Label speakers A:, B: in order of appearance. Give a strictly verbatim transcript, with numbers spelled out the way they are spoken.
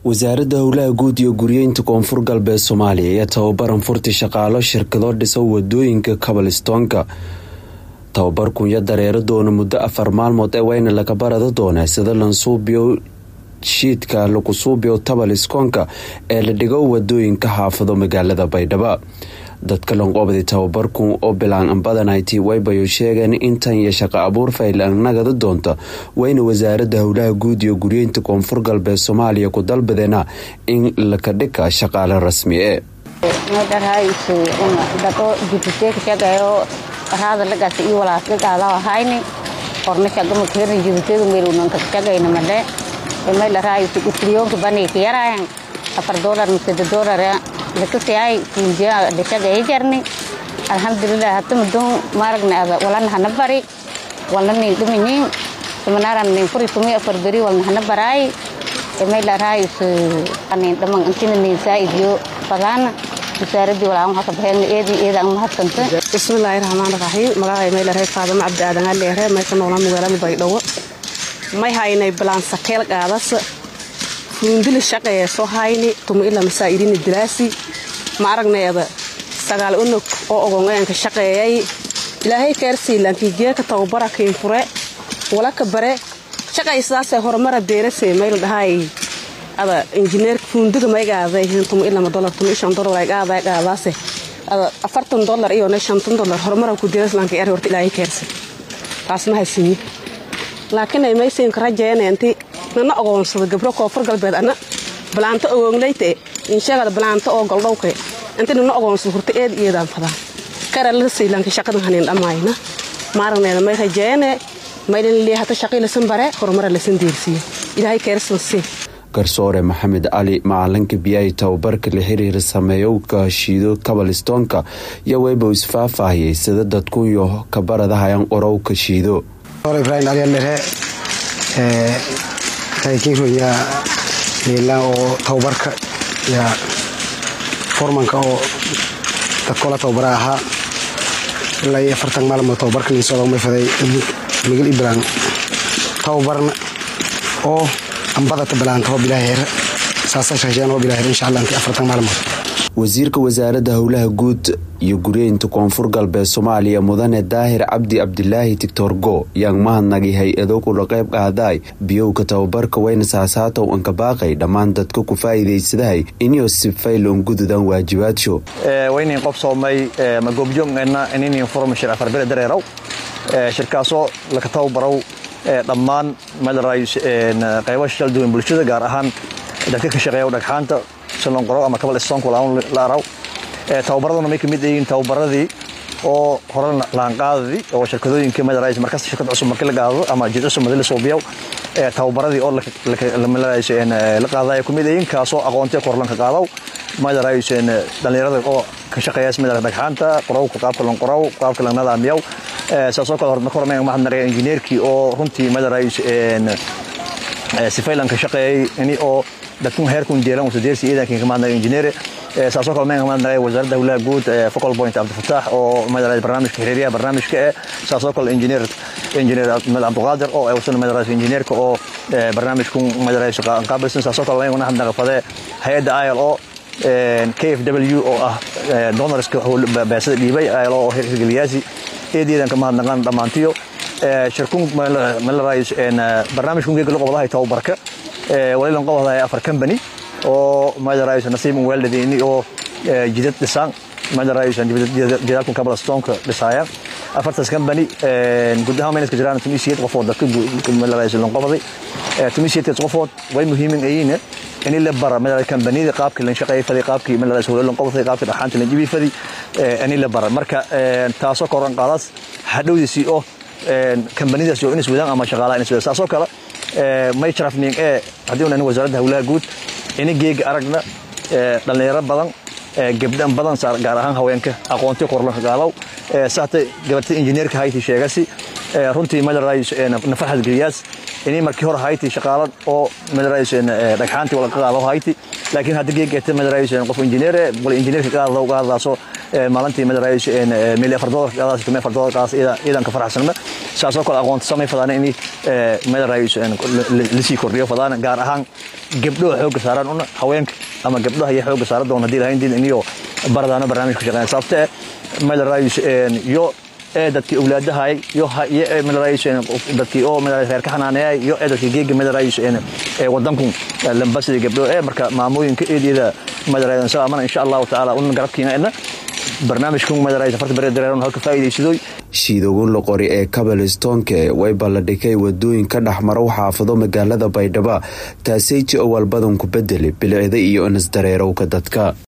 A: wasaaradda howlaha guud iyo guryeynta koonfur galbeed Soomaaliya ayaa tababaran furtay shaqaalo shirkado dhisa wadooyinka Cobblestone-ka. tababarku ya dareero doona muddo afar maalmood ee wayna laga barado doona sida lansuubiyo shiidka lagu suubiyo Cobblestone-ka ee la dhigo wadooyinka xaafado magaalada Baydhabo. dadka lanqoobada tababarku oo bilaan badan ay tii waybayo sheegeen intan iyo shaqo abuur faylan nagada doonta wayna wasaaradda howlaha guud iyo guryeynta koonfur galbeed Soomaaliya ku dalbadeena in la ka dhiga shaqaale rasmi ah.
B: madaraaysu uma dado jibteek shaqayo raada laga sii walaaska qaada hayni qorna shaqo ma keenay jibteedu meelunan ka shaqayna male ma la raaysu kutriyoonka bani kiyaraan afar dollar mise dollar لكسي كنجا دشة يجرني الحمد لله هتم دون مارجنا ولا نهنبري ولا نيدمني سمنارا نفري سمي أفردري ولا نهنبراي ما إلا رايس أني دمان أنتين النساء يجوا فلان يساردي ولا هم حسب هن إيدي إيدا هم حسنت.
C: بسم الله الرحمن الرحيم ملاها ما إلا رايس فاضم عبد آدم اللي هي ما يكون ولا مغيرا مبيضوا ما هاي نبلان سكيل قادس مندل الشقة سو هايني تم إلا مسائلين الدراسي ما عرقنا هذا سجال أنك أو أغنى كشقة أي إلهي كرسي لأنك جاك توبرة كين فرق ولا كبرة شقة إساسة هرمرة دراسة ما يرد هاي هذا إنجنير فندق ما يجا ذي تم إلا مدولار تم إيش عن دولار يجا ذا يجا ذاسه هذا أفرتن دولار إيوه نشانتن دولار هرمرة كدرس لأنك أري ورت إلهي كرسي تاسمها السنة لكن ما يصير كرجعنا أنتي نحن أقول صدق قبل كوفر قلبي أنا بلانت أقول ليته إن شاء الله بلانت أقول لوك أنت نحن أقول صدق إيد إيدان فدا كرر لسيلان كشقة هنين أماينا مارنا ما يخجينا ما يلي حتى شقي لسن برا خرمرة لسن ديرسي إذا هي كارثة سي
A: garsoore Maxamed Ali macalinka biyay tababarka la xiriir sameeyowka shiido Cobblestone-ka iyo wayba isfaafahayay sida dadku iyo ka baradahayaan qorowka shiido
D: Ibrahim Ali Lehe ee taykiiru ya ila oo tababarka ya formanka oo dadka tababaraha la yafartan maalmo tababarka in soo ma faday Miguel Ibrahim tababarna oo ambada tablaan oo bilaaheer saasa shaqeeyaan oo bilaaheer insha Allah inta afartan maalmo
A: wasiirka wasaaradda howlaha guud iyo guryeynta koonfur galbeed Soomaaliya mudane Daahir Cabdi Abdullaahi Tiktor Go yang mahadnaqay hay'ado ku qayb qaaday biyowga tababarka wayna saasaata oo ka baaqay dhamaan dadka ku faa'iideysaday inay si fayloon gududan waajibaadyo
E: ee wayna qof Soomay ma goobjoogna inay information afar bil dareerow ee shirkaaso la ka tababaro dhamaan madaraayis ee qaybo shal duwan bulshada gaar ahaan dadka ka shaqeeya dhagxaanta salon qoro ama Cobblestone la araw ee tababaraduna ma kamid yihiin tababaradii oo horan laan qaadadi oo shirkadooyinka madaraayis markaas shirkad cusub markii la qaado ama jid cusub madal soo biyow ee tababaradii oo la madaraayis ee la qaadayo kamid yihiin kaasoo aqoonta kor lan ka qaadaw madaraayis ee dhalinyarada oo ka shaqeeya madaraayis dhagxaanta qorowka qaabka lan qorow qaabka lan nadaamiyow ee saasoo kale horna kormeer ma hadnaqay injineerkii oo runtii madaraayis ee sifaylan ka shaqeeyay inii oo dadku heerkun jeelan oo deersi iidanka ka maadnay injineer ee saasoo kale ma maadnay wasaaradda howlaha guud ee focal point Abdi Fataax oo madaraayis barnaamijka xiriiriya barnaamijka ee saasoo kale injineer injineer Abdi Qaadir oo ay wasan madaraayis injineerka oo barnaamijku madaraayis qaabilsan saasoo kale ma hadnaqay fadee hay'adda I L O ee K F W oo ah donorska baasada dhiibay I L O oo hirgeliyaasi eedeedan ka mahadnaqan dhamaantiyo ee shirkun madaraayis ee barnaamijku geeg loo qabadahay tababarka ee wali lan qabadahay afar company oo madaraayis nasiib weeldadini oo jidad dhisan madaraayis jidadku Cobblestone-ka dhisaya afartaas company ee gudaha meelka jiraan tumisiyad qofood dadka madaraayis lan qabaday ee tumisiyad qofood way muhiim in in la bara madaraayis company-da qaabka lan shaqeeyay fadii qaabkii madaraayis lan qabaday qaabka dhaxaanta lan jibi fadii in la bara marka taasoo koran qaadas hadhowdisi oo company-daas oo in iswadaan ama shaqaalaha in iswadaan taasoo kale may sharafneen ee hadii uu wasaaradda howlaha guud in geeg aragna dhalinyaro badan gabdhan badan saar gaar ahaan haweenka aqoonti kor la qaadaw saatay gabadha injineerka hayti sheegasi runtii madaraayis nafaxad galiyaas inay markii hore hayti shaqaalad oo madaraayis dhagxaanti wala qaado hayti laakiin hadda geeg ee madaraayis qof injineer wala injineerka qaado qaadaaso maalintii mid raayis in meel fardood qaas kuma fardood qaas ila idan ka faraxsanna saasoo kale aqoonta samay fadaan in mid raayis in la sii kordhiyo fadaan gaar ahaan gabdho xoog saaran una haweenka ama gabdhaha iyo xoog saaran doona hadii lahayn in iyo baradana barnaamijka shaqeyn sababtee mid raayis in yo ee dadkii awlaadahay yo mid raayis in dadkii oo mid reer ka xanaanay yo dadkii geega mid raayis in wadanku lambasida gabdho ee marka maamooyinka eedida mid raayis saamana insha Allah taala un garabkiina ina barnaamijku mid raayis farta bareed dareeran halka faa'iideysido
A: shiidogun la qori ee Cobblestone way balladhigay wadooyin ka dhaxmaro xaafado magaalada Baydhabo taasay oo walbadan ku bedelay bilicda iyo inas dareerowka dadka